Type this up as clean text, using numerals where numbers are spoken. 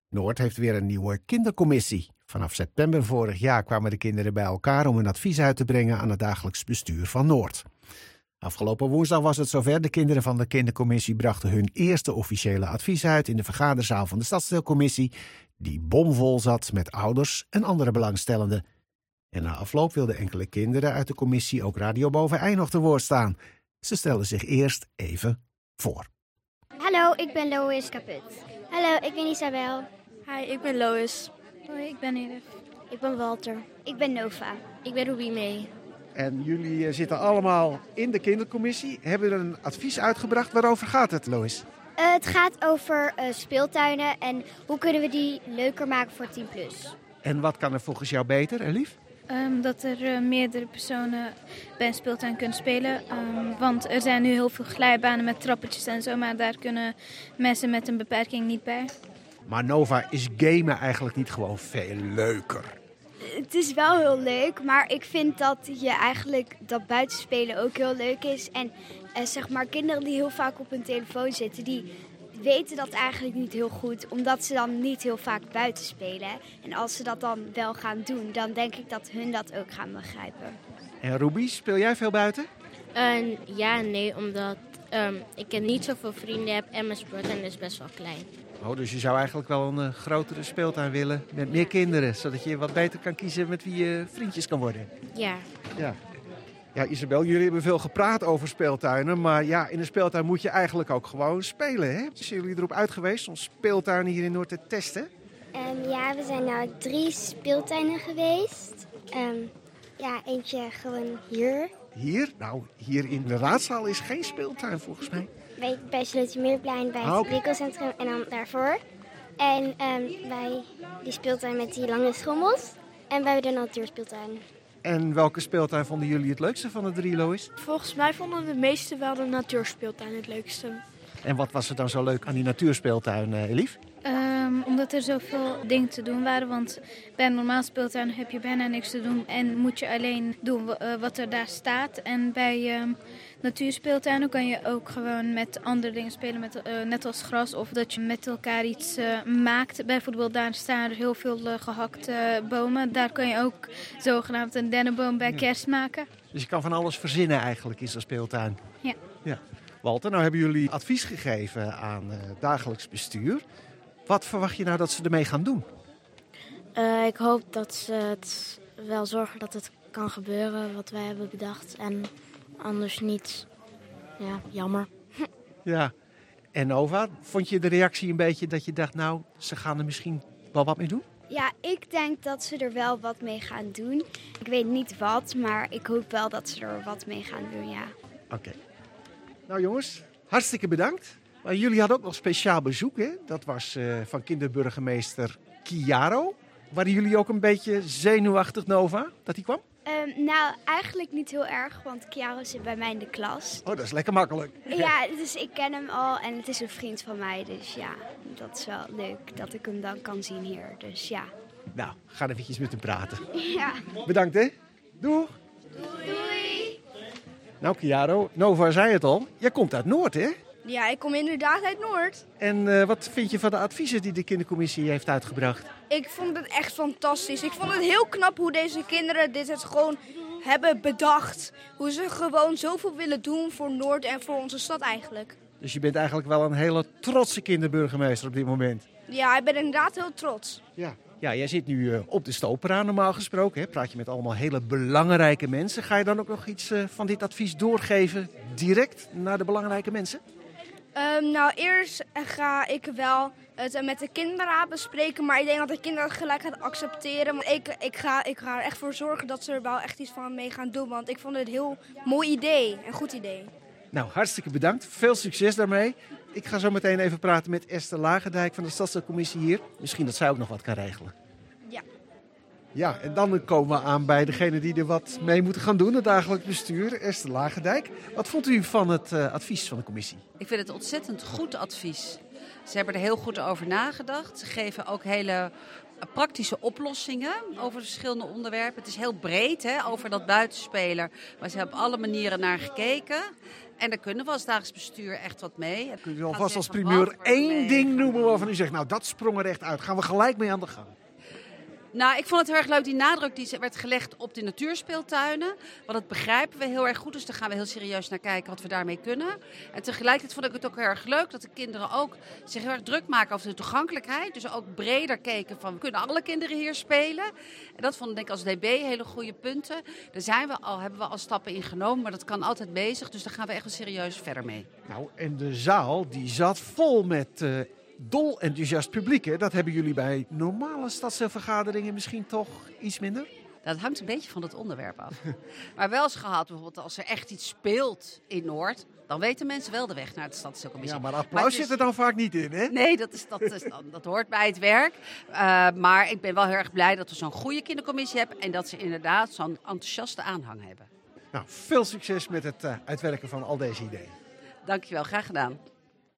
Noord heeft weer een nieuwe kindercommissie. Vanaf september vorig jaar kwamen de kinderen bij elkaar om een advies uit te brengen aan het dagelijks bestuur van Noord. Afgelopen woensdag was het zover. De kinderen van de kindercommissie brachten hun eerste officiële advies uit in de vergaderzaal van de stadsdeelcommissie, die bomvol zat met ouders en andere belangstellenden. En na afloop wilden enkele kinderen uit de commissie ook Radio Boven-Ei nog te woord staan. Ze stelden zich eerst even voor. Hallo, ik ben Lois Caput. Hallo, ik ben Isabel. Hi, ik ben Lois. Hoi, ik ben Edith. Ik ben Walter. Ik ben Nova. Ik ben Ruby May. En jullie zitten allemaal in de kindercommissie, hebben een advies uitgebracht. Waarover gaat het, Lois? Het gaat over speeltuinen en hoe kunnen we die leuker maken voor 10+. En wat kan er volgens jou beter, Elif? Dat er meerdere personen bij een speeltuin kunnen spelen. Want er zijn nu heel veel glijbanen met trappetjes en zo, maar daar kunnen mensen met een beperking niet bij. Maar Nova, is gamen eigenlijk niet gewoon veel leuker? Het is wel heel leuk, maar ik vind dat buitenspelen ook heel leuk is. En zeg maar kinderen die heel vaak op hun telefoon zitten, die weten dat eigenlijk niet heel goed, omdat ze dan niet heel vaak buiten spelen. En als ze dat dan wel gaan doen, dan denk ik dat hun dat ook gaan begrijpen. En Ruby, speel jij veel buiten? Ja en nee, omdat ik niet zoveel vrienden heb en mijn speeltuin is best wel klein. Oh, dus je zou eigenlijk wel een grotere speeltuin willen met meer kinderen, zodat je wat beter kan kiezen met wie je vriendjes kan worden. Ja. Ja, Isabel, jullie hebben veel gepraat over speeltuinen, maar ja, in een speeltuin moet je eigenlijk ook gewoon spelen, hè? Zijn jullie erop uit geweest om speeltuinen hier in Noord te testen? Ja, we zijn nou 3 speeltuinen geweest. Eentje gewoon hier. Hier? Nou, hier in de raadzaal is geen speeltuin volgens mij. Bij Slotermeerplein, bij het winkelcentrum en dan daarvoor. En bij die speeltuin met die lange schommels. En bij de natuurspeeltuin. En welke speeltuin vonden jullie het leukste van de 3, Lois? Volgens mij vonden de meesten wel de natuurspeeltuin het leukste. En wat was er dan zo leuk aan die natuurspeeltuin, Elif? Omdat er zoveel dingen te doen waren. Want bij een normaal speeltuin heb je bijna niks te doen en moet je alleen doen wat er daar staat. En bij natuurspeeltuinen kan je ook gewoon met andere dingen spelen, net als gras. Of dat je met elkaar iets maakt. Bijvoorbeeld daar staan er heel veel gehakte bomen. Daar kan je ook zogenaamd een dennenboom bij kerst maken. Dus je kan van alles verzinnen eigenlijk in zo'n speeltuin. Ja. Walter, nou hebben jullie advies gegeven aan dagelijks bestuur. Wat verwacht je nou dat ze ermee gaan doen? Ik hoop dat ze het wel zorgen dat het kan gebeuren wat wij hebben bedacht. En anders niet. Ja, jammer. Ja. En Nova, vond je de reactie een beetje dat je dacht, nou, ze gaan er misschien wel wat mee doen? Ja, ik denk dat ze er wel wat mee gaan doen. Ik weet niet wat, maar ik hoop wel dat ze er wat mee gaan doen, ja. Oké. Nou jongens, hartstikke bedankt. Maar jullie hadden ook nog speciaal bezoek, hè? Dat was van kinderburgemeester Chiaro. Waren jullie ook een beetje zenuwachtig, Nova, dat hij kwam? Nou, eigenlijk niet heel erg, want Chiaro zit bij mij in de klas. Oh, dat is lekker makkelijk. Ja, dus ik ken hem al en het is een vriend van mij. Dus ja, dat is wel leuk dat ik hem dan kan zien hier. Dus ja. Nou, ga eventjes met hem praten. Ja. Bedankt, hè. Doeg. Doei. Nou, Chiaro, Nova zei het al. Jij komt uit Noord, hè? Ja, ik kom inderdaad uit Noord. En wat vind je van de adviezen die de kindercommissie heeft uitgebracht? Ik vond het echt fantastisch. Ik vond het heel knap hoe deze kinderen dit het gewoon hebben bedacht. Hoe ze gewoon zoveel willen doen voor Noord en voor onze stad eigenlijk. Dus je bent eigenlijk wel een hele trotse kinderburgemeester op dit moment. Ja, ik ben inderdaad heel trots. Ja, jij zit nu op de Stopera normaal gesproken. Hè? Praat je met allemaal hele belangrijke mensen. Ga je dan ook nog iets van dit advies doorgeven direct naar de belangrijke mensen? Nou, eerst ga ik wel het met de kinderraad bespreken. Maar ik denk dat de kinderen het gelijk gaan accepteren. Want ik ga er echt voor zorgen dat ze er wel echt iets van mee gaan doen. Want ik vond het een heel mooi idee. Een goed idee. Nou, hartstikke bedankt. Veel succes daarmee. Ik ga zo meteen even praten met Esther Lagendijk van de Stadsdeelcommissie hier. Misschien dat zij ook nog wat kan regelen. Ja. Ja, en dan komen we aan bij degene die er wat mee moeten gaan doen, het dagelijks bestuur, Esther Lagendijk. Wat vond u van het advies van de commissie? Ik vind het ontzettend goed advies. Ze hebben er heel goed over nagedacht. Ze geven ook hele praktische oplossingen over verschillende onderwerpen. Het is heel breed, hè, over dat buitenspelen. Maar ze hebben op alle manieren naar gekeken. En daar kunnen we als dagelijks bestuur echt wat mee. Kunt u alvast als primeur 1 ding noemen waarvan u zegt, nou dat sprong er echt uit. Gaan we gelijk mee aan de gang. Nou, ik vond het heel erg leuk, die nadruk die werd gelegd op de natuurspeeltuinen. Want dat begrijpen we heel erg goed, dus daar gaan we heel serieus naar kijken wat we daarmee kunnen. En tegelijkertijd vond ik het ook heel erg leuk dat de kinderen ook zich heel erg druk maken over de toegankelijkheid. Dus ook breder keken van, kunnen alle kinderen hier spelen? En dat vond ik als DB hele goede punten. Daar hebben we al stappen in genomen, maar dat kan altijd bezig. Dus daar gaan we echt wel serieus verder mee. Nou, en de zaal die zat vol met dol enthousiast publiek. Hè? Dat hebben jullie bij normale stadsvergaderingen misschien toch iets minder? Dat hangt een beetje van het onderwerp af. Maar wel eens gehad, bijvoorbeeld als er echt iets speelt in Noord, dan weten mensen wel de weg naar het stadscommissie. Ja, maar applaus zit er dan vaak niet in, hè? Nee, dat hoort bij het werk. Maar ik ben wel heel erg blij dat we zo'n goede kindercommissie hebben en dat ze inderdaad zo'n enthousiaste aanhang hebben. Nou, veel succes met het uitwerken van al deze ideeën. Dankjewel, graag gedaan.